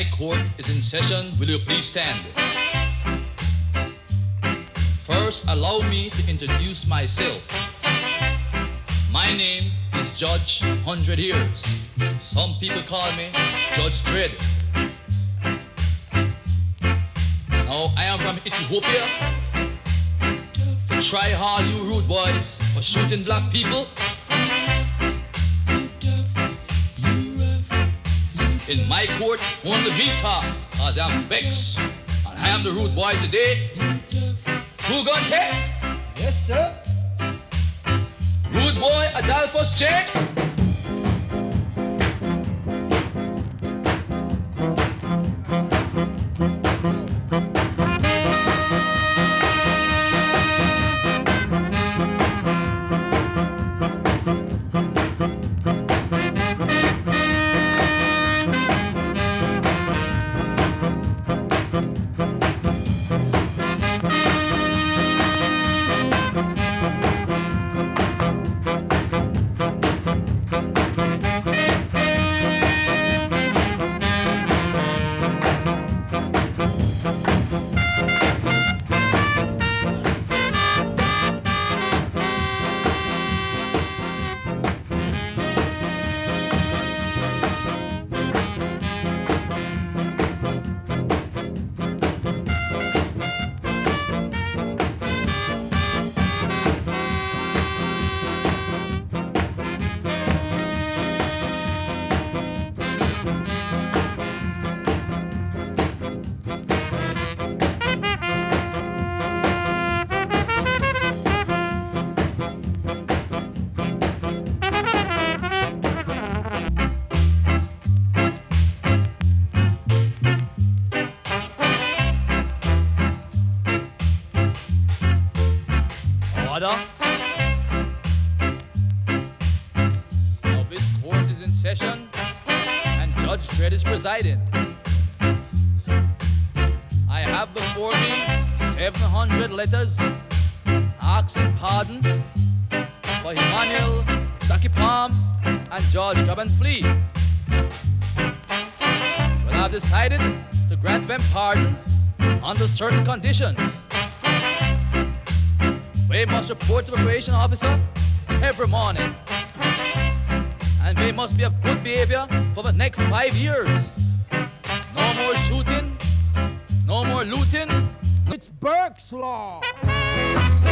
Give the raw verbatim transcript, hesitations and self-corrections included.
My court is in session. Will you please stand? First, allow me to introduce myself. My name is Judge Hundred Years. Some people call me Judge Dread. Now, I am from Ethiopia. To try all you rude boys for shooting black people. In my court, only me talk, cause I'm vexed. And I am the rude boy today. Who gun case? Yes, sir. Rude boy Adolphus Jakes. Order. Now this court is in session and Judge Dredd is presiding. I have before me seven hundred letters asking pardon for Emmanuel, Zaki Palm, and George Grab and Flee. But I've decided to grant them pardon under certain conditions. They must report to the probation officer every morning. And they must be of good behavior for the next five years. No more shooting, no more looting. It's Burke's Law.